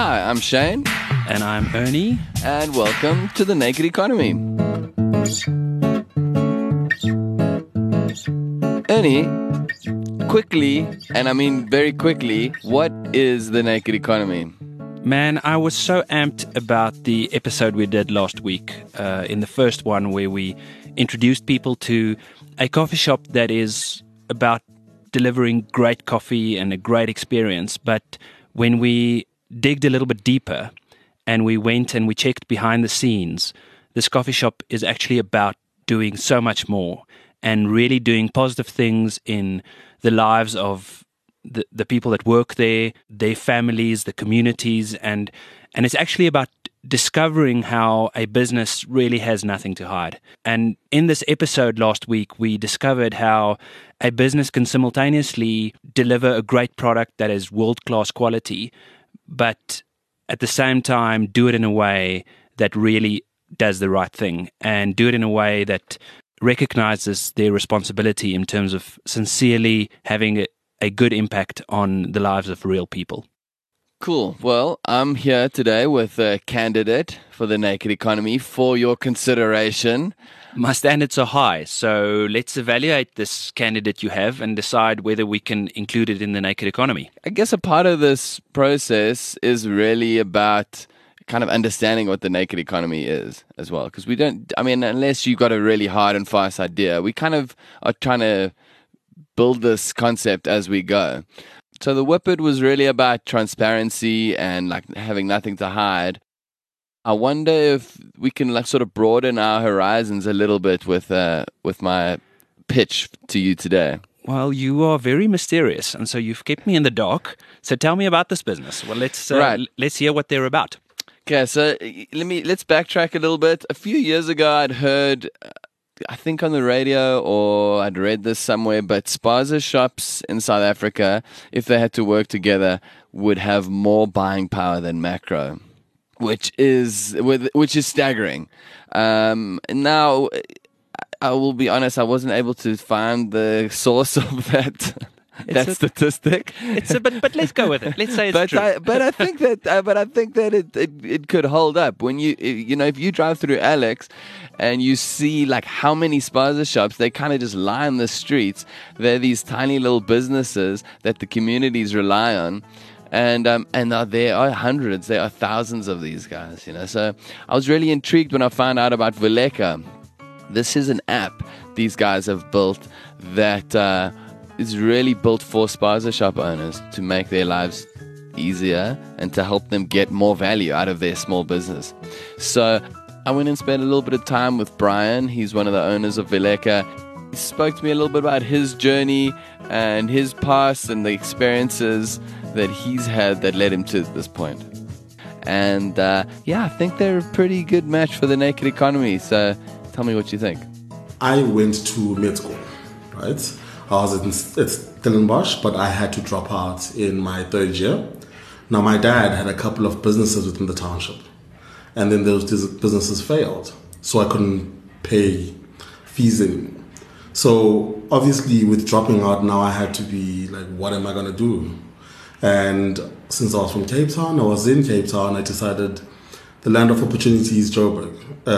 Hi, I'm Shane. And I'm Ernie. And welcome to The Naked Economy. Ernie, quickly, and I mean very quickly, what is The Naked Economy? Man, I was so amped about the episode we did last week, in the first one where we introduced people to a coffee shop that is about delivering great coffee and a great experience. But when we digged a little bit deeper and we went and we checked behind the scenes, this coffee shop is actually about doing so much more and really doing positive things in the lives of the people that work there, their families, the communities, and it's actually about discovering how a business really has nothing to hide. And in this episode last week, we discovered how a business can simultaneously deliver a great product that is world-class quality, but at the same time do it in a way that really does the right thing and do it in a way that recognizes their responsibility in terms of sincerely having a good impact on the lives of real people. Cool. Well, I'm here today with a candidate for The Naked Economy for your consideration. My standards are high, so let's evaluate this candidate you have and decide whether we can include it in The Naked Economy. I guess a part of this process is really about kind of understanding what the naked economy is as well. Because we don't, I mean, unless you've got a really hard and fast idea, we kind of are trying to build this concept as we go. So the Whippet was really about transparency and like having nothing to hide. I wonder if we can like sort of broaden our horizons a little bit with my pitch to you today. Well, you are very mysterious, and so you've kept me in the dark. So tell me about this business. Well, let's hear what they're about. Okay, so let's backtrack a little bit. A few years ago, I'd heard, I think on the radio or I'd read this somewhere, but spaza shops in South Africa, if they had to work together, would have more buying power than Makro, which is staggering. Now, I will be honest, I wasn't able to find the source of that. Statistic. But let's go with it. Let's say it's true. I think that it could hold up when if you drive through Alex and you see like how many spaza shops, they kind of just line the streets. They're these tiny little businesses that the communities rely on. And there are hundreds, there are thousands of these guys, So I was really intrigued when I found out about Vuleka. This is an app these guys have built that is really built for spaza shop owners to make their lives easier and to help them get more value out of their small business. So I went and spent a little bit of time with Brian. He's one of the owners of Vuleka. He spoke to me a little bit about his journey and his past and the experiences that he's had that led him to this point. And I think they're a pretty good match for the naked economy. So tell me what you think. I went to med school, right? I was at Stellenbosch, but I had to drop out in my third year. Now, my dad had a couple of businesses within the township, and then those businesses failed, so I couldn't pay fees anymore. So, obviously, with dropping out now, I had to be like, what am I going to do? And since I was from Cape Town, I decided the land of opportunity is Joburg.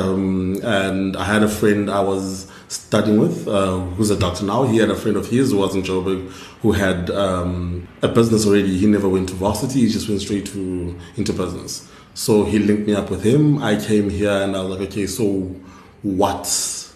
And I had a friend I was studying with, who's a doctor now. He had a friend of his who was in Joburg who had a business already. He never went to varsity, he just went straight into business. So he linked me up with him. I came here and I was like, okay, so what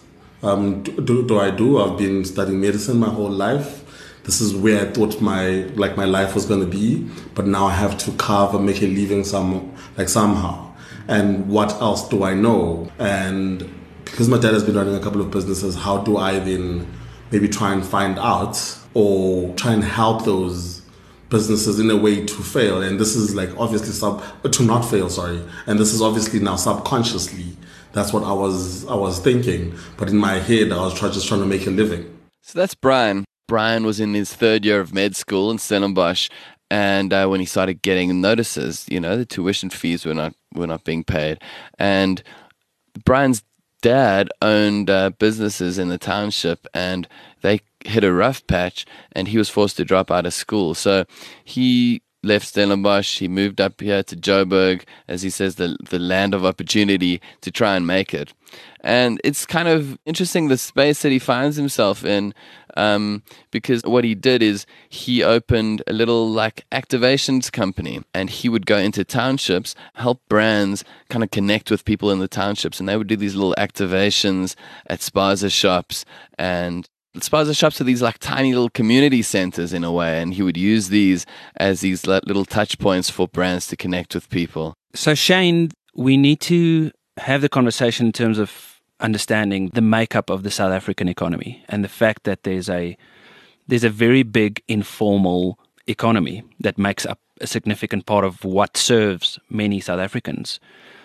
do I do? I've been studying medicine my whole life. This is where I thought my life was going to be. But now I have to carve and make a living somehow. And what else do I know? And because my dad has been running a couple of businesses, how do I then maybe try and find out or try and help those businesses in a way to fail? And this is like obviously to not fail, sorry. And this is obviously now subconsciously. That's what I was thinking. But in my head, I was just trying to make a living. So that's Brian. Brian was in his third year of med school in Stellenbosch. And when he started getting notices, the tuition fees were not being paid. And Brian's dad owned businesses in the township, and they hit a rough patch, and he was forced to drop out of school. So he left Stellenbosch. He moved up here to Joburg, as he says, the land of opportunity, to try and make it. And it's kind of interesting, the space that he finds himself in, because what he did is he opened a little like activations company, and he would go into townships, help brands kind of connect with people in the townships, and they would do these little activations at spaza shops. And spaza shops are these like tiny little community centers in a way, and he would use these as these little touch points for brands to connect with people. So Shane, we need to have the conversation in terms of understanding the makeup of the South African economy and the fact that there's a very big informal economy that makes up a significant part of what serves many South Africans.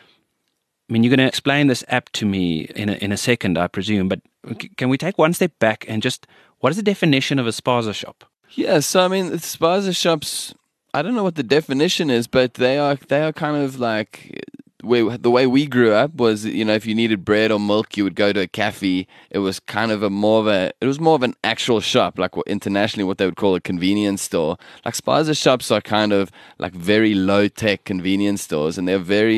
I mean, you're going to explain this app to me in a second, I presume, but can we take one step back and just, what is the definition of a spaza shop? Yeah, so I mean, spaza shops, I don't know what the definition is, but they are kind of like, the way we grew up was, if you needed bread or milk, you would go to a cafe. It was kind of more of an actual shop, like internationally what they would call a convenience store. Like spaza shops are kind of like very low tech convenience stores, and they're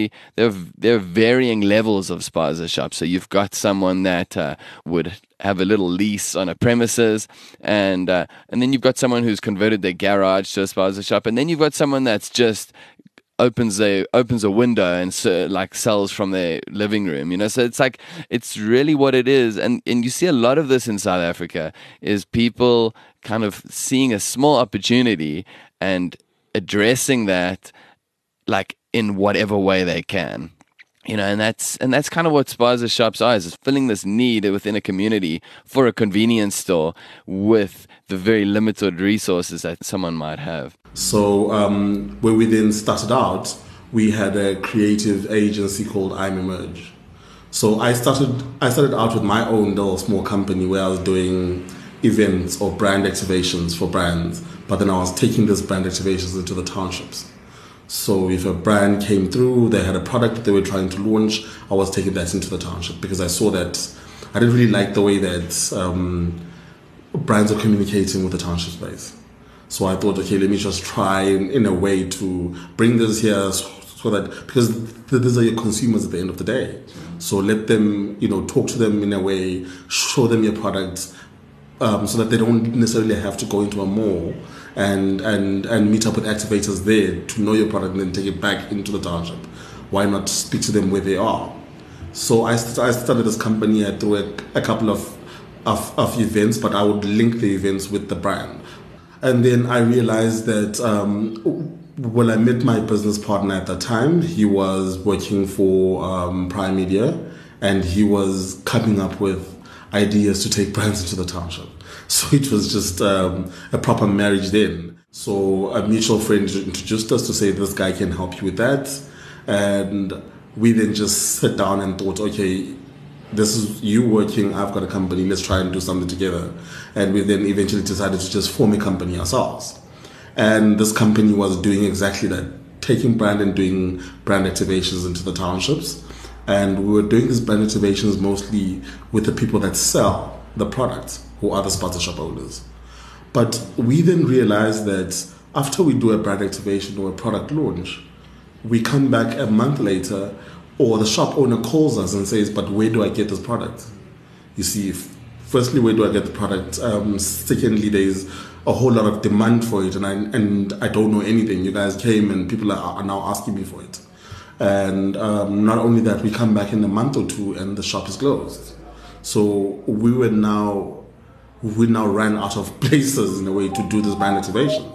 varying levels of spaza shops. So you've got someone that would have a little lease on a premises, and then you've got someone who's converted their garage to a spaza shop, and then you've got someone that's just opens a window and sells from their living room, so it's really what it is. And you see a lot of this in South Africa, is people kind of seeing a small opportunity and addressing that like in whatever way they can. And that's kind of what spaza shops are, is filling this need within a community for a convenience store with the very limited resources that someone might have. So when we then started out, we had a creative agency called I'm Emerge. So I started out with my own little small company where I was doing events or brand activations for brands, but then I was taking these brand activations into the townships. So if a brand came through, they had a product that they were trying to launch, I was taking that into the township, because I saw that I didn't really like the way that brands are communicating with the township space. So I thought, okay, let me just try in a way to bring this here, so that, because these are your consumers at the end of the day. So let them, talk to them in a way, show them your product, so that they don't necessarily have to go into a mall and meet up with activators there to know your product and then take it back into the township. Why not speak to them where they are? So I started this company through a couple of events, but I would link the events with the brand. And then I realized that when I met my business partner at that time, he was working for Prime Media, and he was coming up with ideas to take brands into the township. So it was just a proper marriage then. So a mutual friend introduced us to say, this guy can help you with that. And we then just sat down and thought, okay, this is you working, I've got a company, let's try and do something together. And we then eventually decided to just form a company ourselves. And this company was doing exactly that, taking brand and doing brand activations into the townships. And we were doing these brand activations mostly with the people that sell the products, who are the spaza shop owners. But we then realized that after we do a brand activation or a product launch, we come back a month later, or the shop owner calls us and says, but where do I get this product? You see, firstly, where do I get the product? Secondly, there's a whole lot of demand for it, and I don't know anything. You guys came and people are now asking me for it. And not only that, we come back in a month or two and the shop is closed. So we now ran out of places in a way to do this brand activation.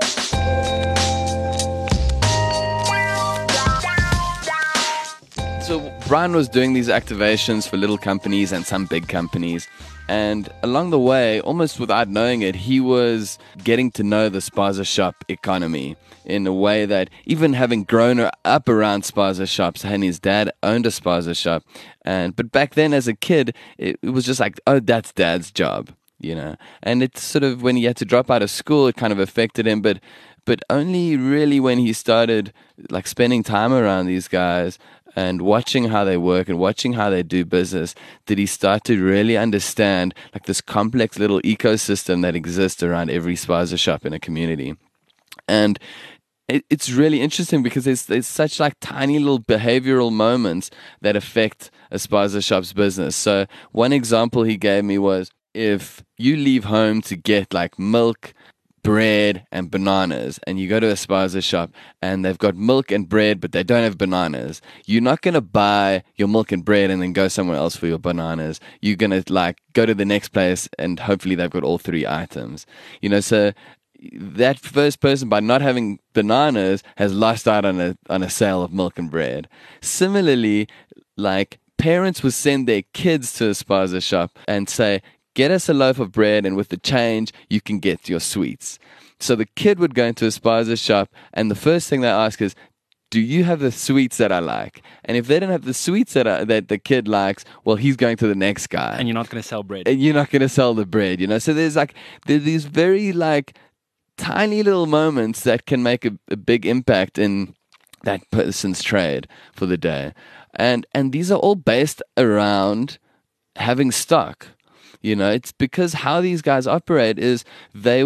So Brian was doing these activations for little companies and some big companies. And along the way, almost without knowing it, he was getting to know the spaza shop economy in a way that, even having grown up around spaza shops, and his dad owned a spaza shop. But back then as a kid, it was just like, oh, that's dad's job, And it's sort of, when he had to drop out of school, it kind of affected him. But only really when he started like spending time around these guys and watching how they work and watching how they do business, did he start to really understand like this complex little ecosystem that exists around every spaza shop in a community. And it's really interesting because there's such like tiny little behavioral moments that affect a spaza shop's business. So one example he gave me was, if you leave home to get like milk, bread and bananas, and you go to a spaza shop and they've got milk and bread but they don't have bananas, you're not going to buy your milk and bread and then go somewhere else for your bananas. You're going to like go to the next place and hopefully they've got all three items. So that first person, by not having bananas, has lost out on a sale of milk and bread. Similarly, like, parents will send their kids to a spaza shop and say, get us a loaf of bread, and with the change, you can get your sweets. So the kid would go into a spaza shop, and the first thing they ask is, do you have the sweets that I like? And if they don't have the sweets that the kid likes, well, he's going to the next guy. And you're not going to sell bread. And you're not going to sell the bread, So there's these very, like, tiny little moments that can make a big impact in that person's trade for the day. And these are all based around having stock. It's because how these guys operate is they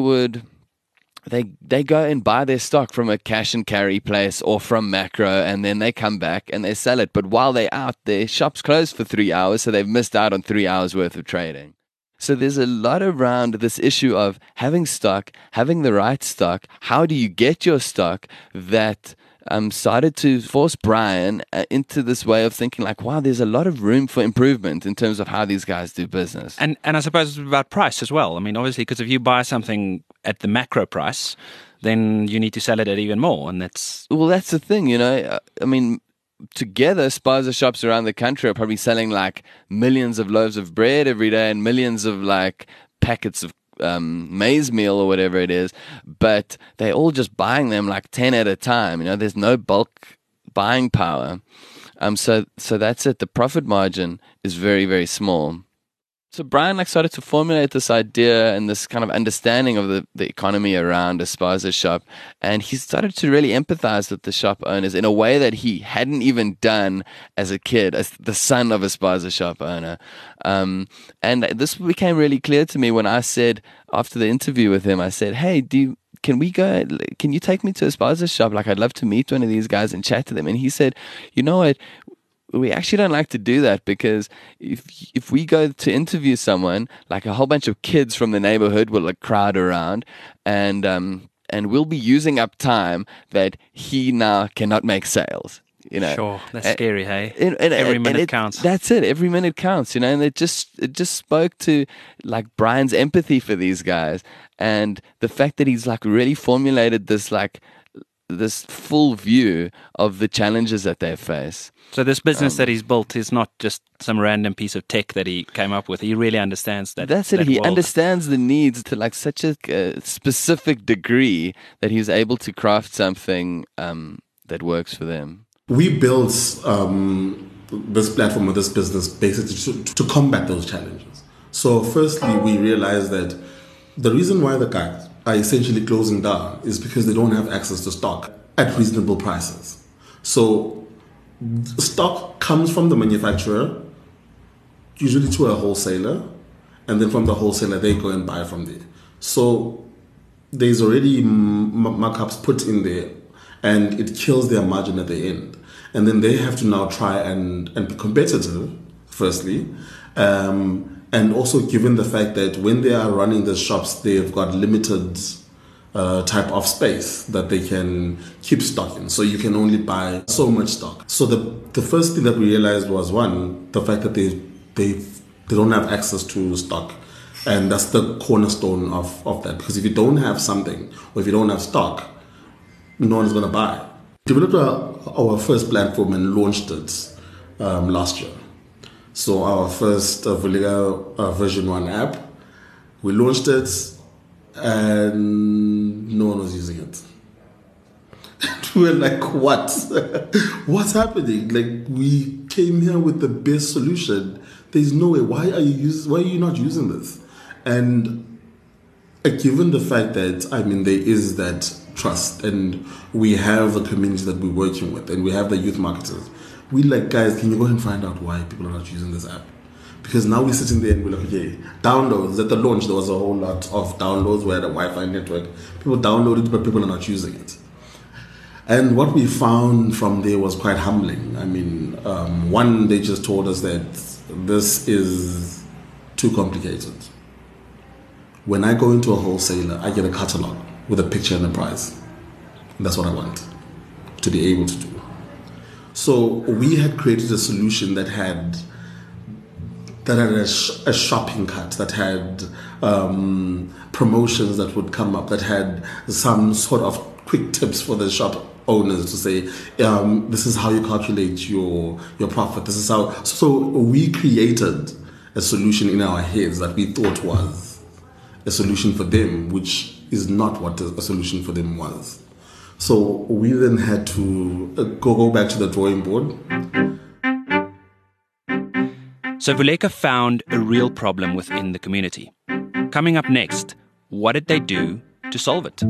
go and buy their stock from a cash and carry place or from Macro, and then they come back and they sell it. But while they're out, their shop's closed for 3 hours, so they've missed out on 3 hours worth of trading. So there's a lot around this issue of having stock, having the right stock. How do you get your stock? That started to force Brian into this way of thinking like, wow, there's a lot of room for improvement in terms of how these guys do business. And I suppose it's about price as well. I mean, obviously, because if you buy something at the Macro price, then you need to sell it at even more. And that's the thing, I mean, together, spaza shops around the country are probably selling like millions of loaves of bread every day and millions of like packets of maize meal or whatever it is, but they're all just buying them like 10 at a time. There's no bulk buying power. So that's it. The profit margin is very, very small. So Brian started to formulate this idea and this kind of understanding of the economy around a spaza shop, and he started to really empathize with the shop owners in a way that he hadn't even done as a kid, as the son of a spaza shop owner. And this became really clear to me when I said, after the interview with him, I said, hey, can you take me to a spaza shop? Like, I'd love to meet one of these guys and chat to them. And he said, you know what? We actually don't like to do that, because if we go to interview someone, like, a whole bunch of kids from the neighborhood will crowd around, and we'll be using up time that he now cannot make sales. Sure, that's scary, hey? Every minute counts. That's it. Every minute counts, and it just spoke to like Brian's empathy for these guys, and the fact that he's like really formulated this full view of the challenges that they face. So this business that he's built is not just some random piece of tech that he came up with. He really understands that. That's it. He understands the needs to like such a specific degree that he's able to craft something that works for them. We built this platform or this business basically to combat those challenges. So firstly, we realized that the reason why the guys are essentially closing down is because they don't have access to stock at reasonable prices. So stock comes from the manufacturer, usually to a wholesaler, and then from the wholesaler they go and buy from there. So there's already markups put in there, and it kills their margin at the end. And then they have to now try and be competitive, firstly. And also given the fact that when they are running the shops, they've got limited type of space that they can keep stock in. So you can only buy so much stock. So the first thing that we realized was, one, the fact that they don't have access to stock. And that's the cornerstone of that. Because if you don't have something, or if you don't have stock, no one's going to buy. We developed our first platform and launched it last year. So our first Vulega version 1 app, we launched it and no one was using it. We were like, what? What's happening? Like, we came here with the best solution. There's no way. Why are you not using this? And given the fact that, there is that trust, and we have a community that we're working with, and we have the youth marketers, we like, guys, can you go and find out why people are not using this app? Because now we're sitting there and we're like, okay, downloads. At the launch, there was a whole lot of downloads. We had a Wi-Fi network. People downloaded, but people are not using it. And what we found from there was quite humbling. I mean, one, they just told us that this is too complicated. When I go into a wholesaler, I get a catalog with a picture and a price. That's what I want to be able to do. So we had created a solution that had a shopping cart, that had promotions that would come up, that had some sort of quick tips for the shop owners to say, this is how you calculate your profit. This is how. So we created a solution in our heads that we thought was a solution for them, which is not what a solution for them was. So we then had to go back to the drawing board. So Vuleka found a real problem within the community. Coming up next, what did they do to solve it?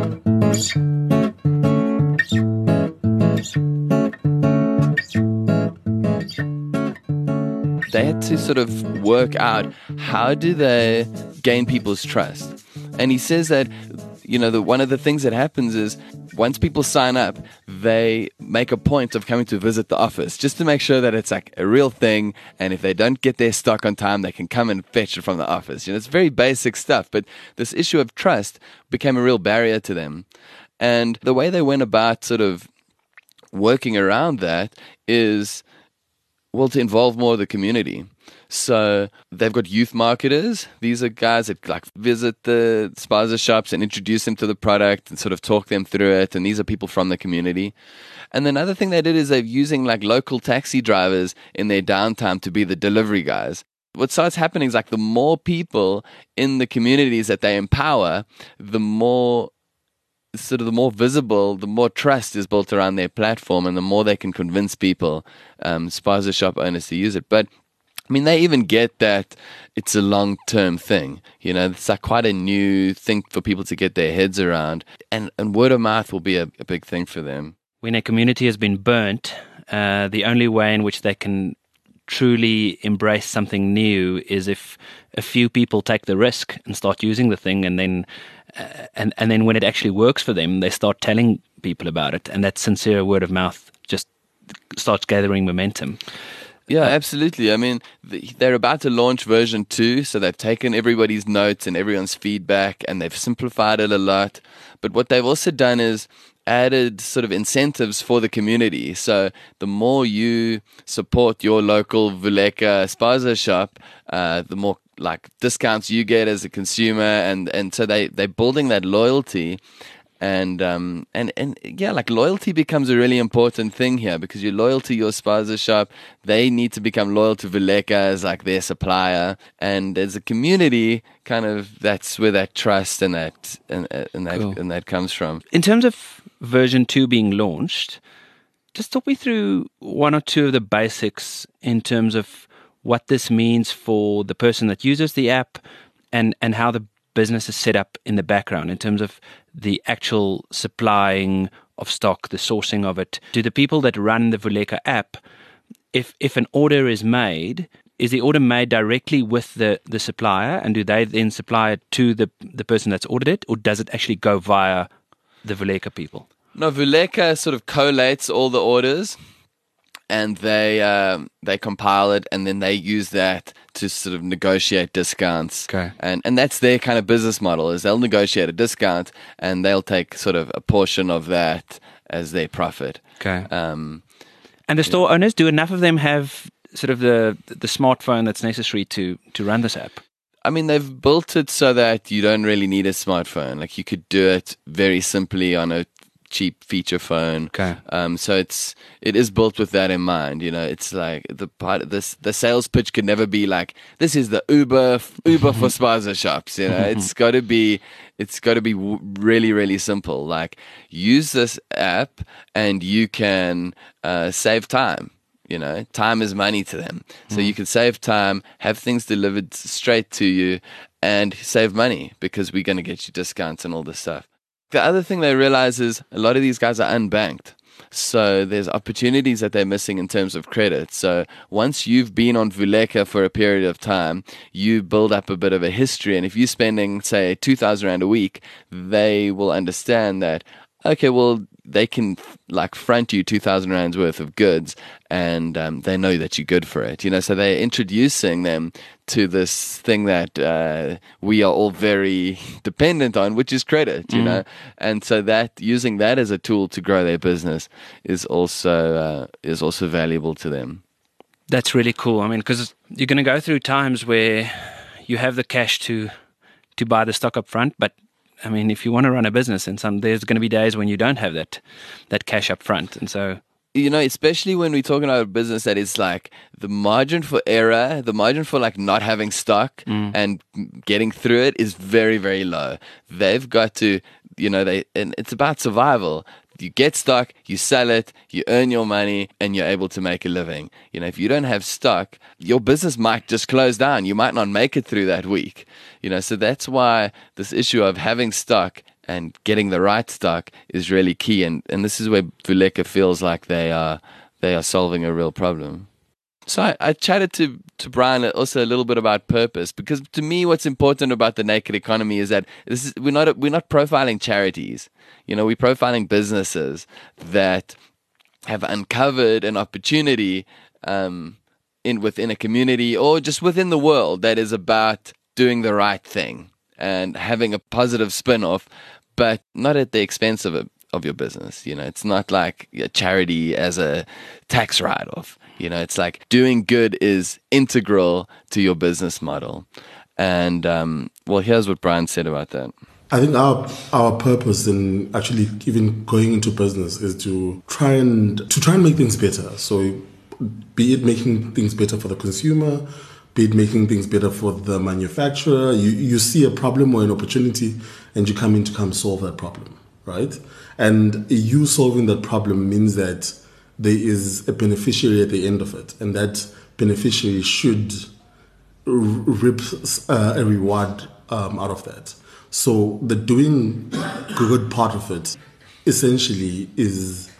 They had to sort of work out, how do they gain people's trust? And he says that, one of the things that happens is once people sign up, they make a point of coming to visit the office just to make sure that it's like a real thing. And if they don't get their stock on time, they can come and fetch it from the office. It's very basic stuff. But this issue of trust became a real barrier to them. And the way they went about sort of working around that is, to involve more of the community. So they've got youth marketers. These are guys that visit the spaza shops and introduce them to the product and sort of talk them through it. And these are people from the community. And then another thing they did is they're using local taxi drivers in their downtime to be the delivery guys. What starts happening is the more people in the communities that they empower, the more visible, the more trust is built around their platform, and the more they can convince people, spaza shop owners, to use it. But they even get that it's a long-term thing. It's quite a new thing for people to get their heads around, and word of mouth will be a big thing for them. When a community has been burnt, the only way in which they can truly embrace something new is if a few people take the risk and start using the thing, and then when it actually works for them, they start telling people about it, and that sincere word of mouth just starts gathering momentum. Yeah, absolutely. They're about to launch version 2, so they've taken everybody's notes and everyone's feedback, and they've simplified it a lot. But what they've also done is added sort of incentives for the community. So the more you support your local Vuleka spaza shop, the more discounts you get as a consumer, and so they're building that loyalty. And loyalty becomes a really important thing here, because you're loyal to your spaza shop. They need to become loyal to Vuleka as their supplier. And as a community, kind of that's where that trust and that comes from. In terms of version 2 being launched, just talk me through one or two of the basics in terms of what this means for the person that uses the app, and how the business is set up in the background in terms of the actual supplying of stock, the sourcing of it. Do the people that run the Vuleka app, if an order is made, is the order made directly with the supplier, and do they then supply it to the person that's ordered it, or does it actually go via the Vuleka people? No, Vuleka sort of collates all the orders, and they compile it, and then they use that to sort of negotiate discounts. Okay. And that's their kind of business model, is they'll negotiate a discount, and they'll take sort of a portion of that as their profit. Okay. And the store owners, do enough of them have sort of the smartphone that's necessary to run this app? They've built it so that you don't really need a smartphone. You could do it very simply on a cheap feature phone. Okay. So it is built with that in mind. It's the sales pitch could never be this is the Uber for spaza shops. It's got to be really, really simple. Use this app and you can save time. Time is money to them. So you can save time, have things delivered straight to you, and save money, because we're going to get you discounts and all this stuff. The other thing they realize is a lot of these guys are unbanked. So there's opportunities that they're missing in terms of credit. So once you've been on Vuleka for a period of time, you build up a bit of a history. And if you're spending, say, 2,000 Rand a week, they will understand that, okay, well, they can like front you 2,000 rands worth of goods, and they know that you're good for it. So they're introducing them to this thing that we are all very dependent on, which is credit. And so that using that as a tool to grow their business is also valuable to them. That's really cool. I mean, because you're going to go through times where you have the cash to buy the stock up front, but I mean, if you want to run a business, and there's going to be days when you don't have that cash up front, and so especially when we're talking about a business that is like the margin for error, the margin for like not having stock and getting through it is very, very low. They've got to, and it's about survival. You get stock, you sell it, you earn your money, and you're able to make a living. If you don't have stock, your business might just close down. You might not make it through that week. So that's why this issue of having stock and getting the right stock is really key. And this is where Vuleka feels like they are solving a real problem. So I chatted to Brian also a little bit about purpose, because to me what's important about the naked economy is that we're not profiling charities. We're profiling businesses that have uncovered an opportunity within a community or just within the world that is about doing the right thing and having a positive spin-off, but not at the expense of your business. It's not like a charity as a tax write-off. It's like doing good is integral to your business model. And here's what Brian said about that. I think our purpose in actually even going into business is to try and make things better. So be it making things better for the consumer, be it making things better for the manufacturer. You see a problem or an opportunity and you come solve that problem, right? And you solving that problem means that there is a beneficiary at the end of it, and that beneficiary should reap a reward out of that. So the doing good part of it essentially is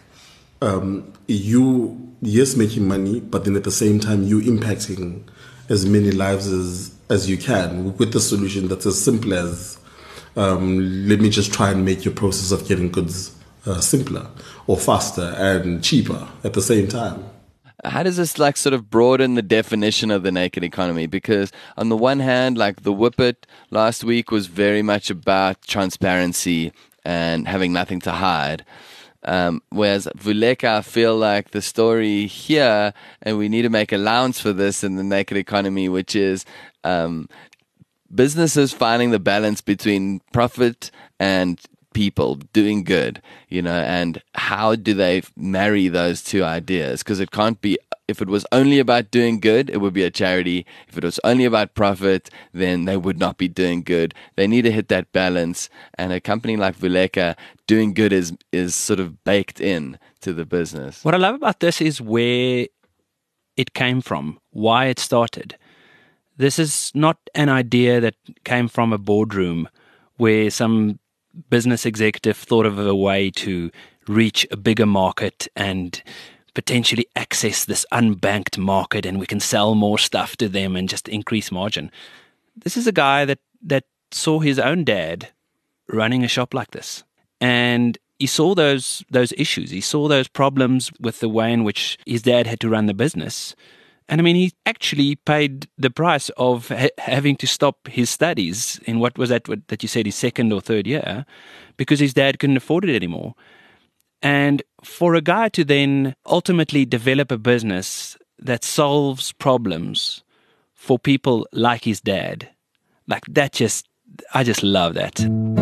you, yes, making money, but then at the same time you impacting as many lives as you can with the solution that's as simple as let me just try and make your process of getting goods simpler or faster and cheaper at the same time. How does this like sort of broaden the definition of the naked economy? Because on the one hand, like the Whippet last week was very much about transparency and having nothing to hide. Whereas Vuleka, I feel like the story here, and we need to make allowance for this in the naked economy, which is businesses finding the balance between profit and people doing good, and how do they marry those two ideas? Because it can't be, if it was only about doing good, it would be a charity. If it was only about profit, then they would not be doing good. They need to hit that balance, and a company like Vuleka, doing good is sort of baked in to the business. What I love about this is where it came from, why it started. This is not an idea that came from a boardroom where some business executive thought of a way to reach a bigger market and potentially access this unbanked market, and we can sell more stuff to them and just increase margin. This is a guy that saw his own dad running a shop like this, and he saw those issues. He saw those problems with the way in which his dad had to run the business. And I mean, he actually paid the price of having to stop his studies in what was that you said, his second or third year, because his dad couldn't afford it anymore. And for a guy to then ultimately develop a business that solves problems for people like his dad, like that, I just love that.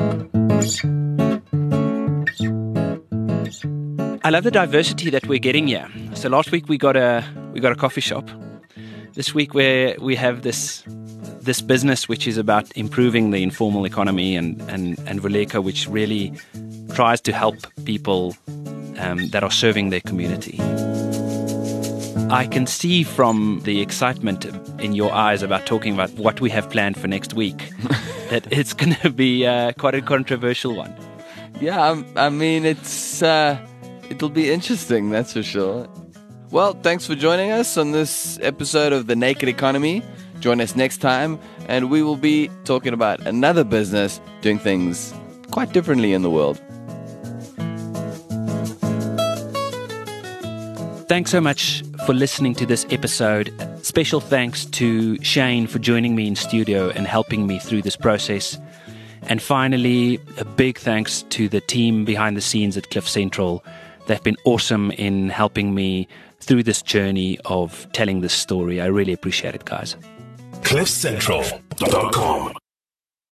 I love the diversity that we're getting here. So last week we got a coffee shop. This week we have this business which is about improving the informal economy, and Vuleka, which really tries to help people that are serving their community. I can see from the excitement in your eyes about talking about what we have planned for next week that it's going to be quite a controversial one. Yeah, I mean, it'll be interesting, that's for sure. Well, thanks for joining us on this episode of The Naked Economy. Join us next time, and we will be talking about another business doing things quite differently in the world. Thanks so much for listening to this episode. Special thanks to Shane for joining me in studio and helping me through this process. And finally, a big thanks to the team behind the scenes at Cliff Central. They've been awesome in helping me through this journey of telling this story. I really appreciate it, guys. CliffCentral.com